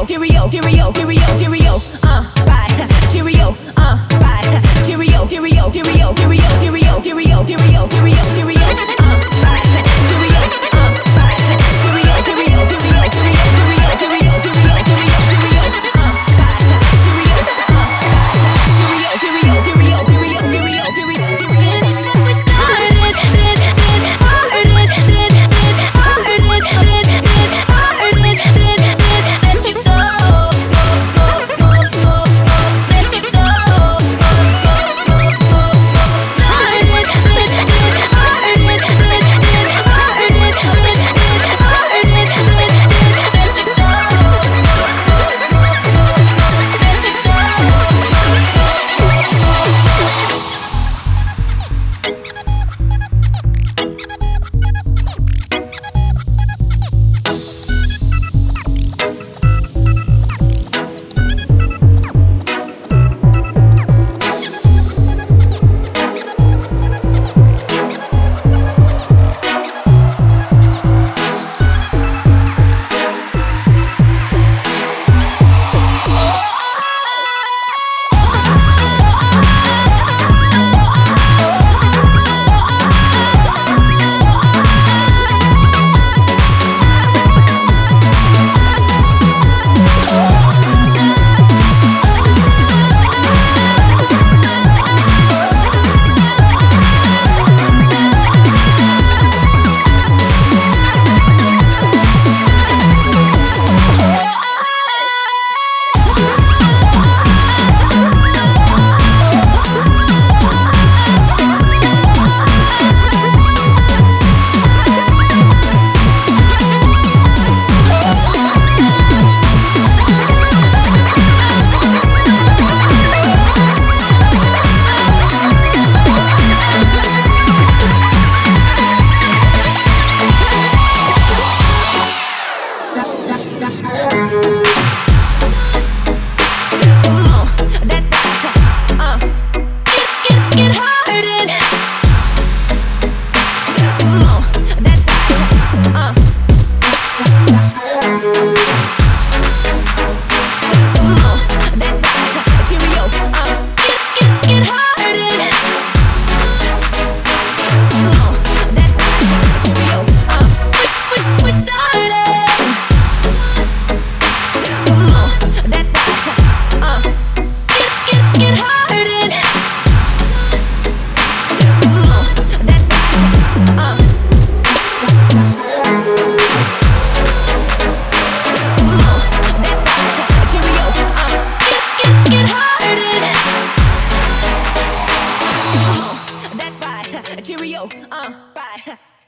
Cheerio, Cheerio, Cheerio, Cheerio, right. Cheerio, right. Cheerio, Cheerio, Cheerio, Cheerio, Cheerio, Cheerio, Cheerio, Cheerio, Cheerio, right. Cheerio, right. Cheerio, Cheerio, Cheerio, Cheerio, Cheerio, Cheerio, Cheerio, Cheerio, Cheerio, right. Cheerio, Cheerio, Cheerio, Cheerio, Cheerio, Cheerio, Cheerio, Cheerio. Finish what we started, let you go. Let you go. Cheerio, right.